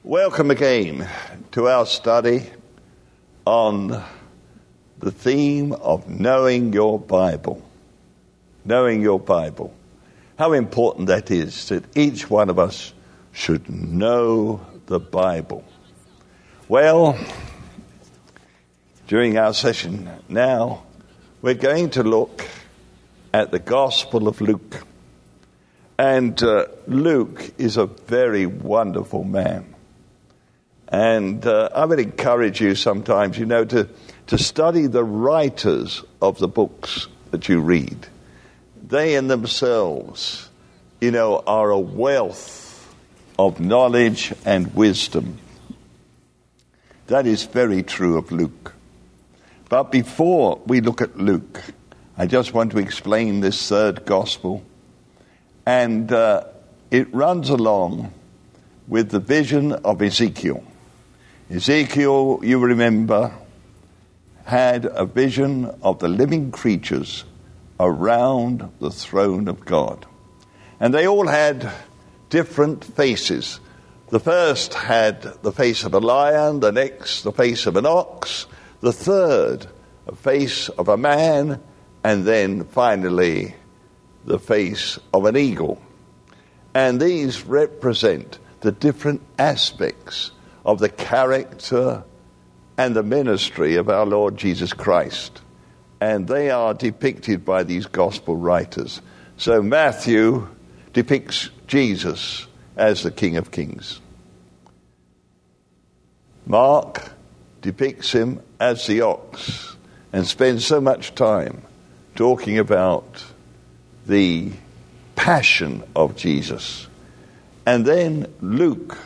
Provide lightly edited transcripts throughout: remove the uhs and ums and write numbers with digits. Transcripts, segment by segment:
Welcome again to our study on the theme of knowing your Bible. Knowing your Bible. How important that is, that each one of us should know the Bible. Well, during our session now, we're going to look at the Gospel of Luke. And Luke is a very wonderful man. And I would encourage you sometimes, to study the writers of the books that you read. They in themselves, are a wealth of knowledge and wisdom. That is very true of Luke. But before we look at Luke, I just want to explain this third gospel. And it runs along with the vision of Ezekiel. Ezekiel, you remember, had a vision of the living creatures around the throne of God. And they all had different faces. The first had the face of a lion, the next the face of an ox, the third a face of a man, and then finally the face of an eagle. And these represent the different aspects of the character and the ministry of our Lord Jesus Christ. And they are depicted by these gospel writers. So Matthew depicts Jesus as the King of Kings. Mark depicts him as the ox and spends so much time talking about the passion of Jesus. And then Luke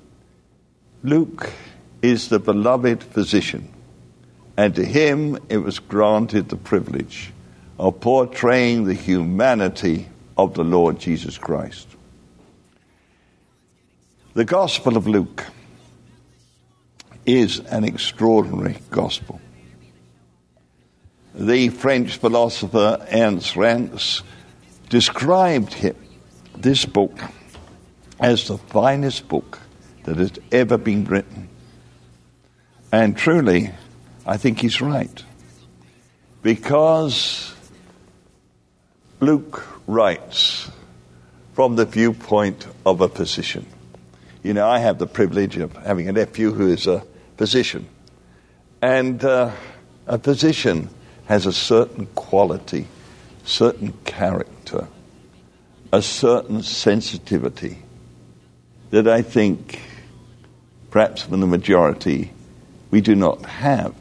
is the beloved physician, and to him it was granted the privilege of portraying the humanity of the Lord Jesus Christ. The Gospel of Luke is an extraordinary gospel. The French philosopher Ernst Rance described this book as the finest book that has ever been written. And truly, I think he's right. Because Luke writes from the viewpoint of a physician. I have the privilege of having a nephew who is a physician. And a physician has a certain quality, certain character, a certain sensitivity that I think, perhaps for the majority, we do not have.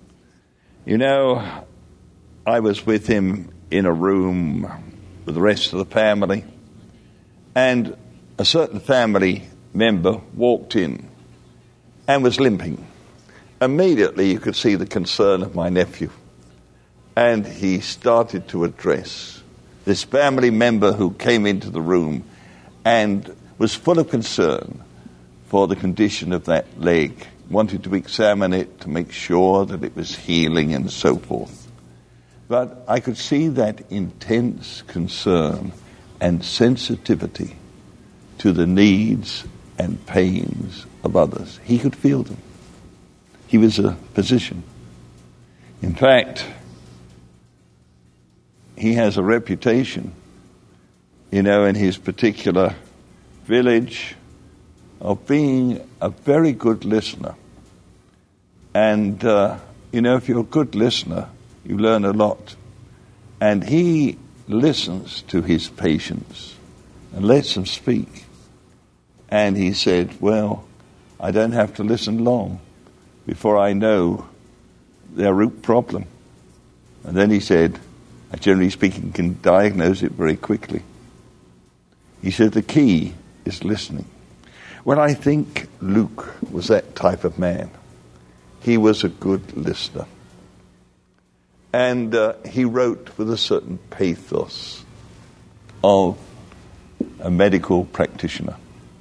I was with him in a room with the rest of the family, and a certain family member walked in and was limping. Immediately you could see the concern of my nephew, and he started to address this family member who came into the room and was full of concern for the condition of that leg, wanted to examine it to make sure that it was healing and so forth. But I could see that intense concern and sensitivity to the needs and pains of others. He could feel them. He was a physician. In fact, he has a reputation, in his particular village, of being a very good listener. And, if you're a good listener, you learn a lot. And he listens to his patients and lets them speak. And he said, well, I don't have to listen long before I know their root problem. And then he said, I generally speaking can diagnose it very quickly. He said the key is listening. Well, I think Luke was that type of man. He was a good listener. And he wrote with a certain pathos of a medical practitioner.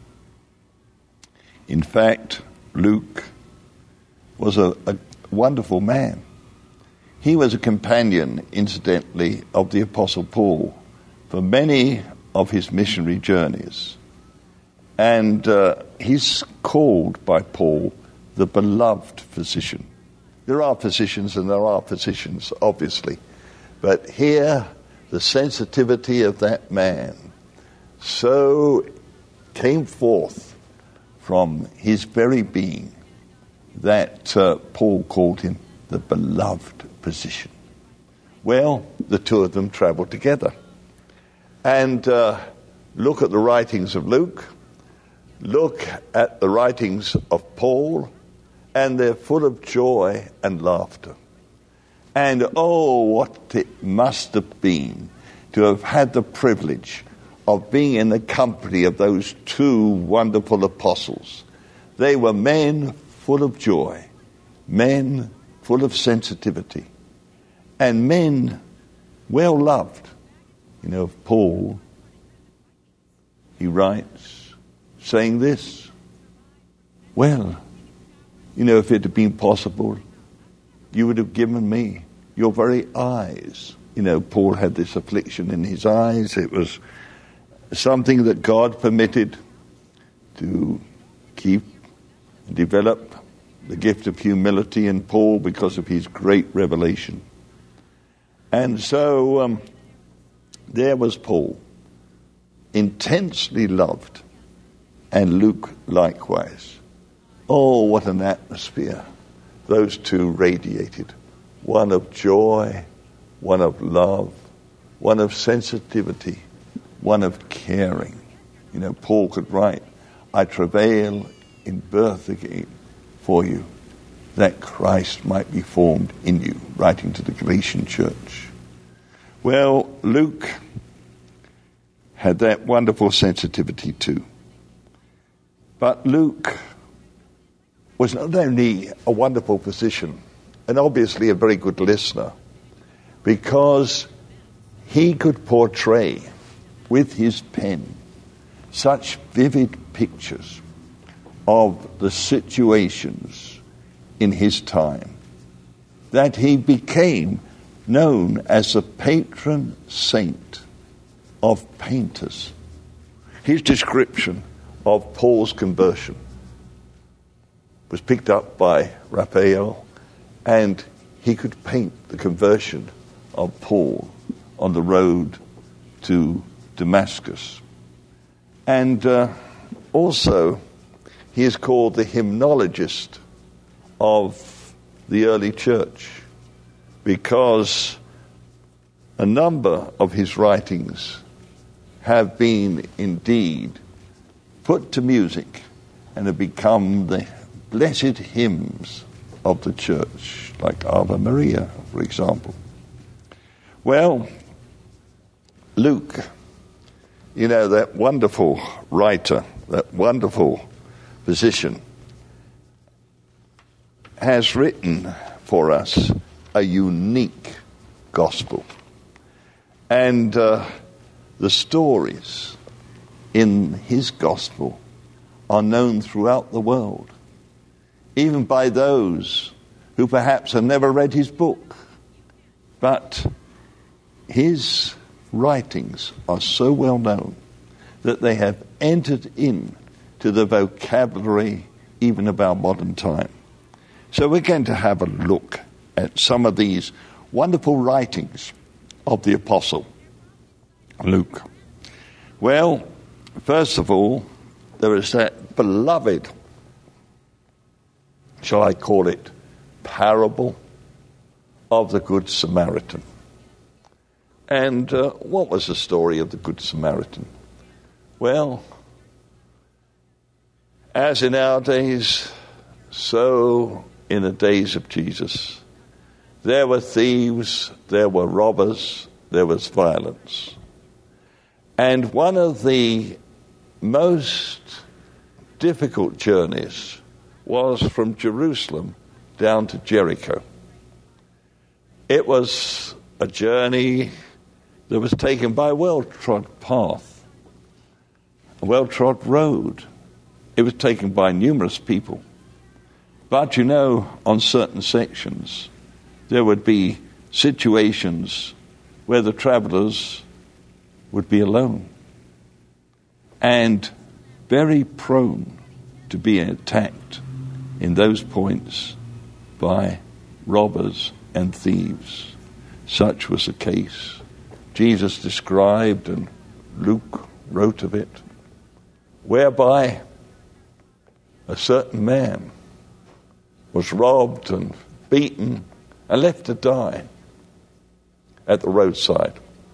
In fact, Luke was a wonderful man. He was a companion, incidentally, of the Apostle Paul for many of his missionary journeys. And he's called by Paul the beloved physician. There are physicians and there are physicians, obviously. But here, the sensitivity of that man so came forth from his very being that Paul called him the beloved physician. Well, the two of them traveled together. And look at the writings of Luke, look at the writings of Paul, and they're full of joy and laughter. And oh, what it must have been to have had the privilege of being in the company of those two wonderful apostles. They were men full of joy, men full of sensitivity, and men well loved. You know, of Paul, he writes, saying this, well, you know, if it had been possible, you would have given me your very eyes. You know, Paul had this affliction in his eyes. It was something that God permitted to keep and develop the gift of humility in Paul because of his great revelation. And so there was Paul, intensely loved, and Luke likewise. Oh, what an atmosphere those two radiated. One of joy, one of love, one of sensitivity, one of caring. You know, Paul could write, I travail in birth again for you, that Christ might be formed in you, writing to the Galatian church. Well, Luke had that wonderful sensitivity too. But Luke was not only a wonderful physician, and obviously a very good listener, because he could portray with his pen such vivid pictures of the situations in his time that he became known as the patron saint of painters. His description of Paul's conversion was picked up by Raphael, and he could paint the conversion of Paul on the road to Damascus. And also, he is called the hymnologist of the early church because a number of his writings have been indeed put to music and have become the blessed hymns of the church, like Ave Maria, for example. Well, Luke, you know, that wonderful writer, that wonderful physician, has written for us a unique gospel. And the stories in his gospel are known throughout the world, even by those who perhaps have never read his book. But his writings are so well known that they have entered into the vocabulary even of our modern time. So we're going to have a look at some of these wonderful writings of the Apostle Luke. Well, first of all, there is that beloved, shall I call it, parable of the Good Samaritan. And what was the story of the Good Samaritan? Well, as in our days, so in the days of Jesus, there were thieves, there were robbers, there was violence. And one of the most difficult journeys was from Jerusalem down to Jericho. It was a journey that was taken by a well-trod path, a well-trod road. It was taken by numerous people. But you know, on certain sections, there would be situations where the travelers would be alone. And very prone to be attacked in those points by robbers and thieves. Such was the case. Jesus described, and Luke wrote of it, whereby a certain man was robbed and beaten and left to die at the roadside.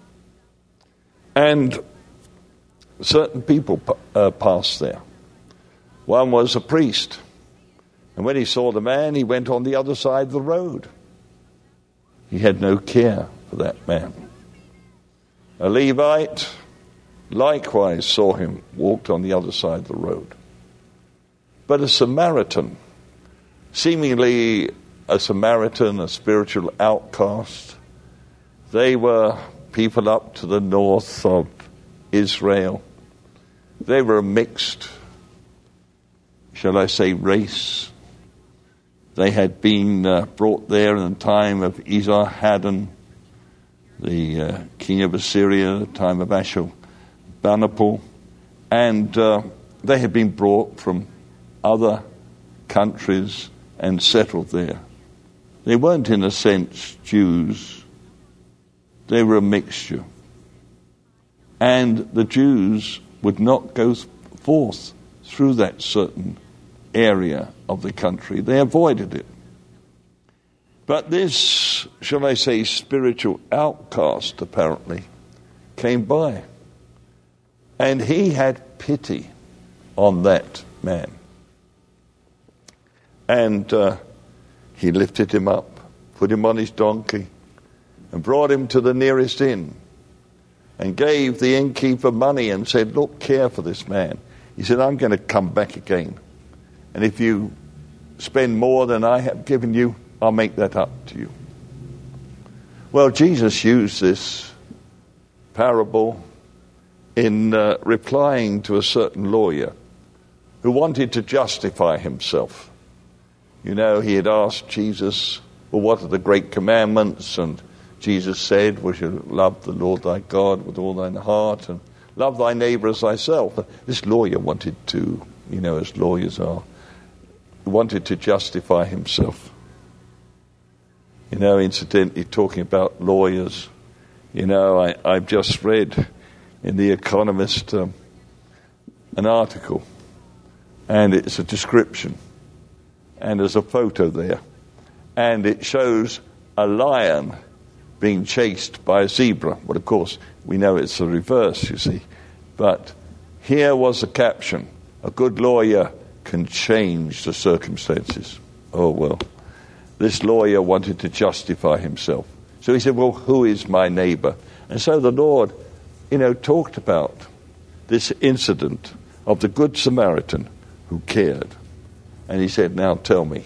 And certain people passed there. One was a priest, and when he saw the man, he went on the other side of the road. He had no care for that man. A Levite likewise saw him, walked on the other side of the road. But a Samaritan, seemingly a Samaritan, a spiritual outcast, they were people up to the north of Israel. They were a mixed, shall I say, race. They had been brought there in the time of Esarhaddon, the king of Assyria, the time of Ashurbanipal, and they had been brought from other countries and settled there. They weren't, in a sense, Jews. They were a mixture. And the Jews would not go forth through that certain area of the country. They avoided it. But this, shall I say, spiritual outcast, apparently, came by. And he had pity on that man. And he lifted him up, put him on his donkey, and brought him to the nearest inn, and gave the innkeeper money and said, look, care for this man. He said, I'm going to come back again. And if you spend more than I have given you, I'll make that up to you. Well, Jesus used this parable in replying to a certain lawyer who wanted to justify himself. You know, he had asked Jesus, well, what are the great commandments? And Jesus said, well, you love the Lord thy God with all thine heart and love thy neighbor as thyself. This lawyer wanted to, you know, as lawyers are, wanted to justify himself. You know, incidentally, talking about lawyers, you know, I've just read in The Economist an article, and it's a description, and there's a photo there, and it shows a lion being chased by a zebra. Well, of course, we know it's the reverse, you see. But here was the caption, a good lawyer can change the circumstances. Oh, well, this lawyer wanted to justify himself. So he said, well, who is my neighbor? And so the Lord, you know, talked about this incident of the Good Samaritan who cared. And he said, now tell me,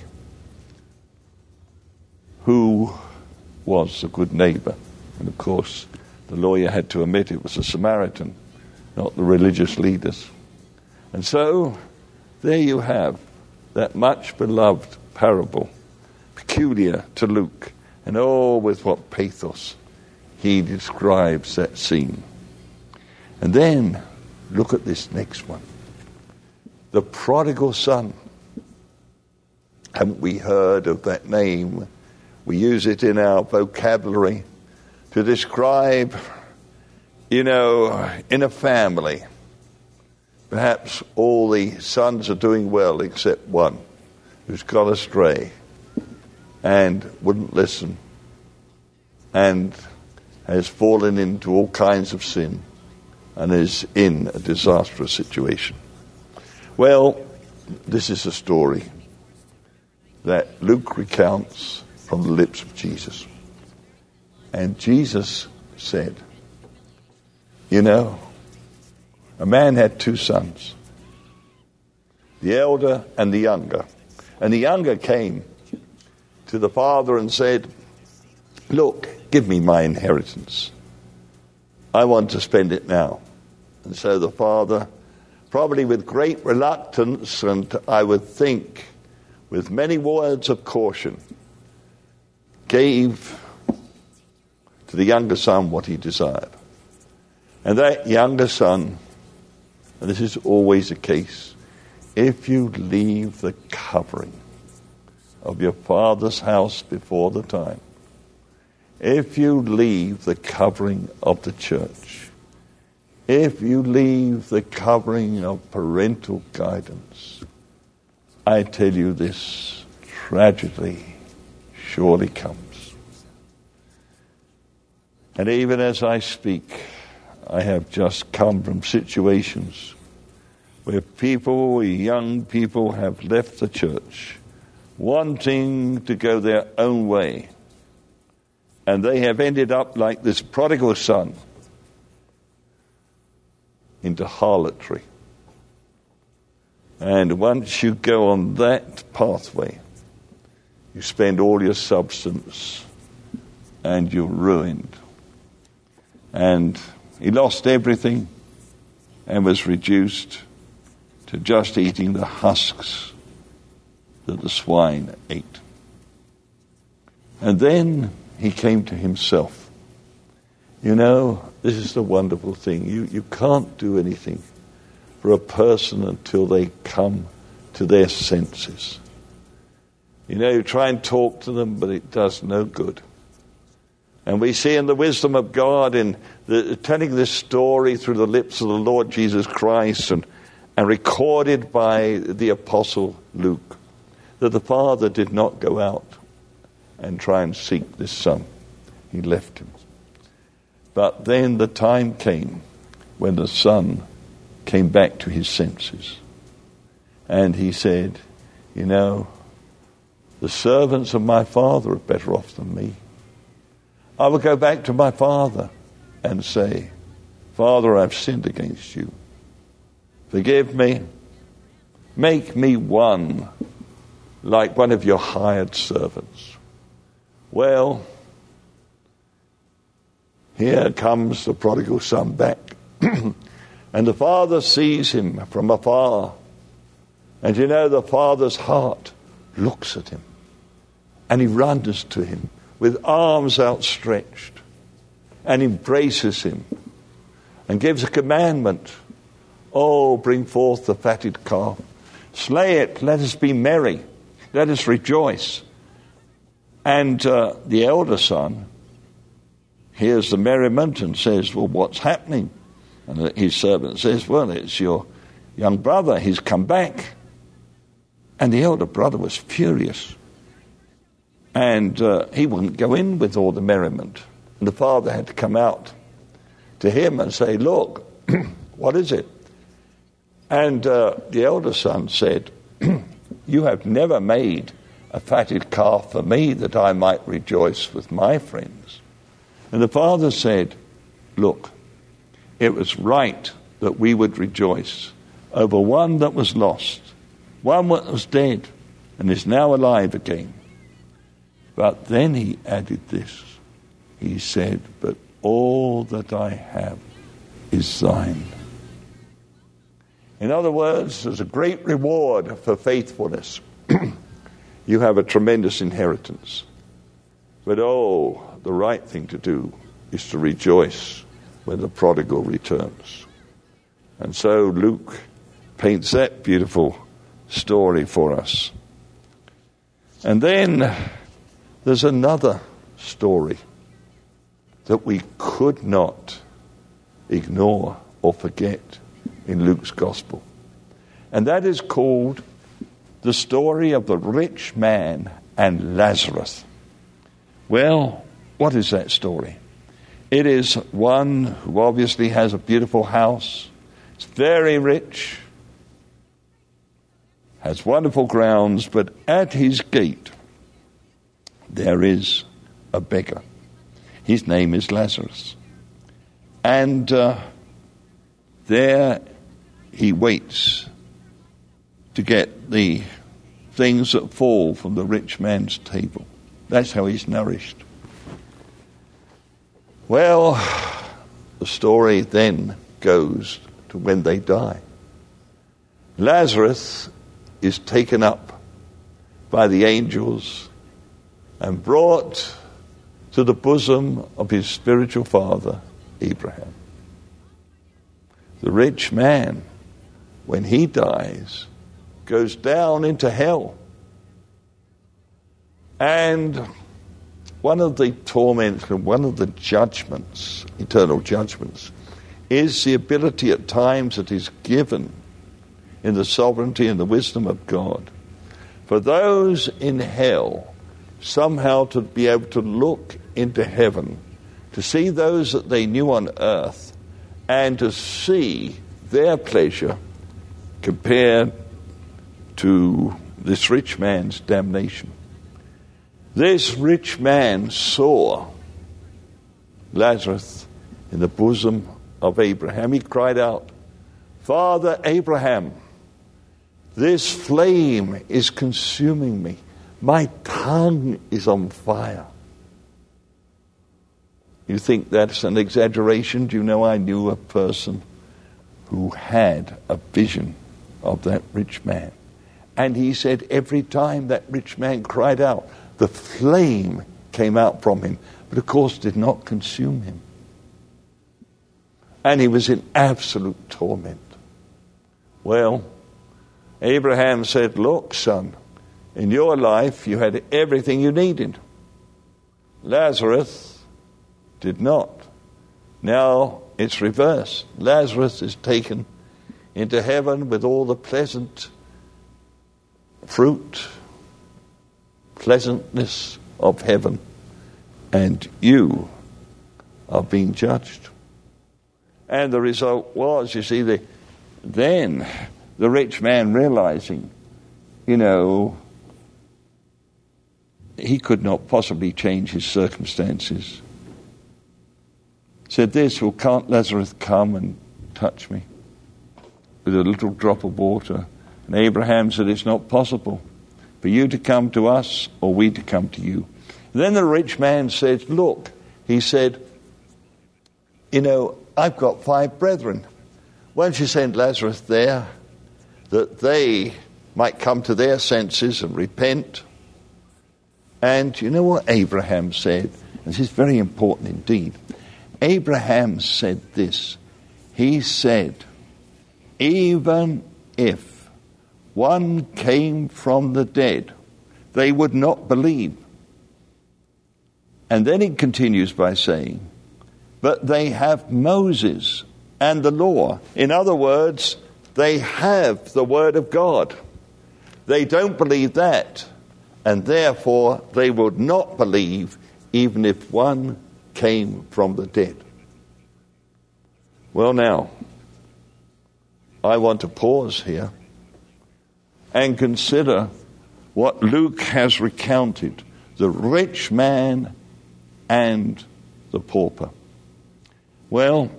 who was the good neighbor? And of course, the lawyer had to admit it was a Samaritan, not the religious leaders. And so, there you have that much beloved parable, peculiar to Luke, and oh, with what pathos he describes that scene. And then, look at this next one. The prodigal son. Haven't we heard of that name? We use it in our vocabulary to describe, you know, in a family, perhaps all the sons are doing well except one who's gone astray and wouldn't listen and has fallen into all kinds of sin and is in a disastrous situation. Well, this is a story that Luke recounts from the lips of Jesus. And Jesus said, you know, a man had two sons, the elder and the younger. And the younger came to the father and said, look, give me my inheritance. I want to spend it now. And so the father, probably with great reluctance, and I would think with many words of caution, gave to the younger son what he desired. And that younger son and this is always the case, if you leave the covering of your Father's house before the time, if you leave the covering of the church, if you leave the covering of parental guidance, I tell you this tragedy surely comes. And even as I speak, I have just come from situations where people, young people, have left the church wanting to go their own way. And they have ended up like this prodigal son into harlotry. And once you go on that pathway, you spend all your substance and you're ruined. And he lost everything and was reduced to just eating the husks that the swine ate. And then he came to himself. You know, this is the wonderful thing. You can't do anything for a person until they come to their senses. You know, you try and talk to them, but it does no good. And we see in the wisdom of God, in telling this story through the lips of the Lord Jesus Christ and recorded by the Apostle Luke, that the father did not go out and try and seek this son. He left him. But then the time came when the son came back to his senses. And he said, you know, the servants of my father are better off than me. I will go back to my father and say, Father, I've sinned against you. Forgive me. Make me one like one of your hired servants. Well, here comes the prodigal son back. And the father sees him from afar. And you know, the father's heart looks at him. And he runs to him with arms outstretched and embraces him and gives a commandment. Oh, bring forth the fatted calf. Slay it. Let us be merry. Let us rejoice. And the elder son hears the merriment and says, well, what's happening? And his servant says, well, it's your young brother. He's come back. And the elder brother was furious. And he wouldn't go in with all the merriment. And the father had to come out to him and say, look, what is it? And the elder son said, you have never made a fatted calf for me that I might rejoice with my friends. And the father said, look, it was right that we would rejoice over one that was lost, one that was dead and is now alive again. But then he added this. He said, but all that I have is thine. In other words, there's a great reward for faithfulness. You have a tremendous inheritance. But the right thing to do is to rejoice when the prodigal returns. And so Luke paints that beautiful story for us. And then there's another story that we could not ignore or forget in Luke's gospel. And that is called the story of the rich man and Lazarus. Well, what is that story? It is one who obviously has a beautiful house. It's very rich, has wonderful grounds, but at his gate there is a beggar. His name is Lazarus. And there he waits to get the things that fall from the rich man's table. That's how he's nourished. Well, the story then goes to when they die. Lazarus is taken up by the angels and brought to the bosom of his spiritual father, Abraham. The rich man when he dies, goes down into hell. And one of the torments and one of the judgments, eternal judgments, is the ability at times that is given in the sovereignty and the wisdom of God for those in hell somehow to be able to look into heaven, to see those that they knew on earth, and to see their pleasure compared to this rich man's damnation. This rich man saw Lazarus in the bosom of Abraham. He cried out, "Father Abraham, this flame is consuming me. My tongue is on fire." You think that's an exaggeration? Do you know I knew a person who had a vision of that rich man? And he said every time that rich man cried out, the flame came out from him, but of course did not consume him. And he was in absolute torment. Well, Abraham said, "Look, son, in your life you had everything you needed. Lazarus did not. Now it's reversed. Lazarus is taken into heaven with all the pleasant fruit, pleasantness of heaven, and you are being judged." And the result was, you see, then the rich man realizing, he could not possibly change his circumstances, said this, "Well, can't Lazarus come and touch me with a little drop of water?" And Abraham said, "It's not possible for you to come to us or we to come to you." And then the rich man said, "Look," he said, "I've got 5 brethren. Why don't you send Lazarus there that they might come to their senses and repent?" And you know what Abraham said? This is very important indeed. Abraham said this. He said, "Even if one came from the dead, they would not believe." And then he continues by saying, "But they have Moses and the law." In other words, they have the word of God. They don't believe that, and therefore they would not believe even if one came from the dead. Well, now, I want to pause here and consider what Luke has recounted, the rich man and the pauper. Well,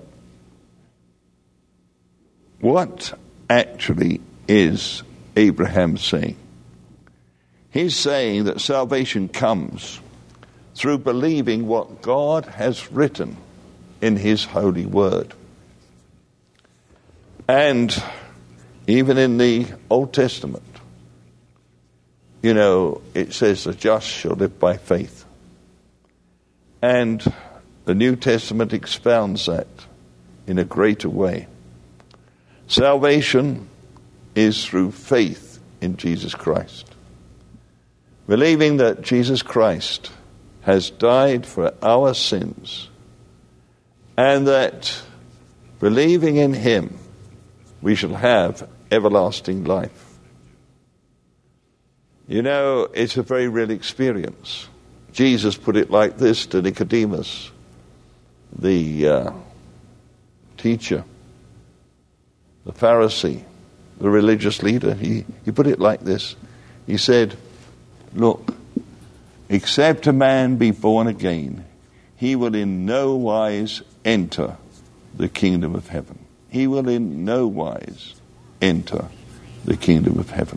what actually is Abraham saying? He's saying that salvation comes through believing what God has written in his holy word. And even in the Old Testament, it says the just shall live by faith. And the New Testament expounds that in a greater way. Salvation is through faith in Jesus Christ. Believing that Jesus Christ has died for our sins, and that believing in him, we shall have everlasting life. It's a very real experience. Jesus put it like this to Nicodemus, the teacher, the Pharisee, the religious leader. He put it like this. He said, "Look, except a man be born again, he will in no wise enter the kingdom of heaven." He will in no wise enter the kingdom of heaven.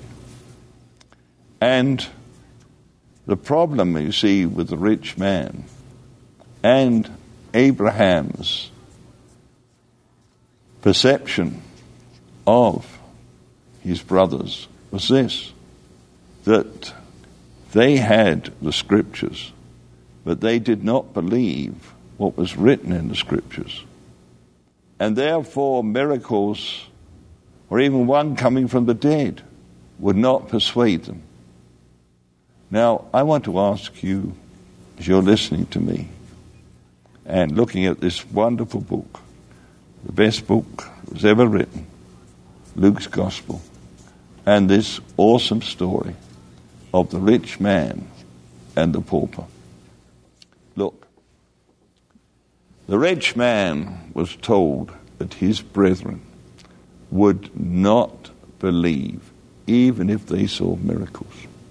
And the problem, you see, with the rich man and Abraham's perception of his brothers was this, that they had the scriptures, but they did not believe what was written in the scriptures. And therefore miracles or even one coming from the dead would not persuade them. Now, I want to ask you, as you're listening to me and looking at this wonderful book, the best book that was ever written, Luke's Gospel, and this awesome story of the rich man and the pauper. Look, the rich man was told that his brethren would not believe even if they saw miracles.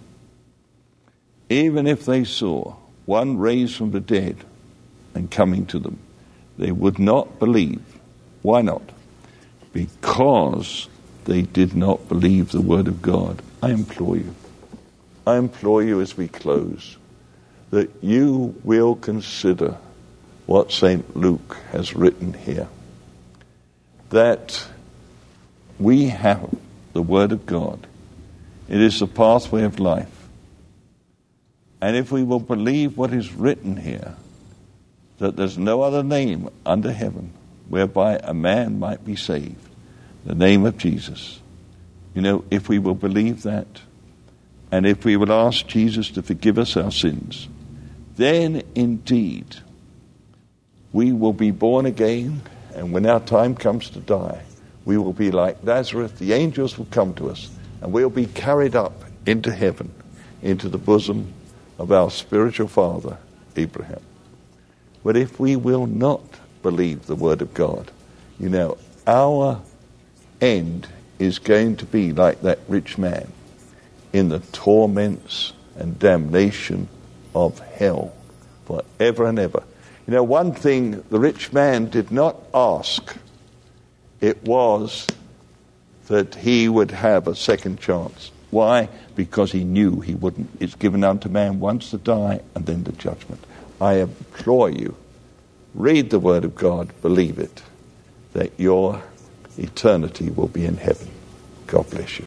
Even if they saw one raised from the dead and coming to them, they would not believe. Why not? Because they did not believe the word of God. I implore you as we close, that you will consider what St. Luke has written here. That we have the word of God. It is the pathway of life. And if we will believe what is written here, that there's no other name under heaven whereby a man might be saved, the name of Jesus. You know, if we will believe that, and if we will ask Jesus to forgive us our sins, then indeed we will be born again, and when our time comes to die, we will be like Lazarus. The angels will come to us, and we'll be carried up into heaven, into the bosom of our spiritual father, Abraham. But if we will not believe the word of God, you know, our end is going to be like that rich man in the torments and damnation of hell forever and ever. You know, one thing the rich man did not ask, it was that he would have a second chance. Why? Because he knew he wouldn't. It's given unto man once to die and then the judgment. I implore you, read the word of God, believe it, that your eternity will be in heaven. God bless you.